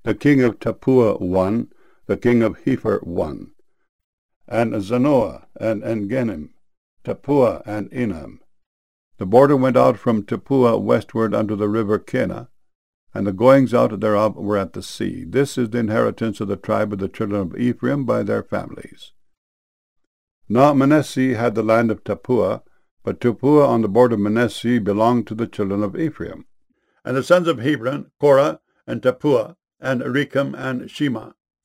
The king of Tappuah 1, the king of Hepher 1, and Zanoah, and Engannim, Tappuah, and Enam. The border went out from Tappuah westward unto the river Kenah, and the goings out thereof were at the sea. This is the inheritance of the tribe of the children of Ephraim by their families. Now Manasseh had the land of Tappuah, but Tappuah on the border of Manasseh belonged to the children of Ephraim. And the sons of Hebron, Korah, and Tappuah, and Recham, and Shema.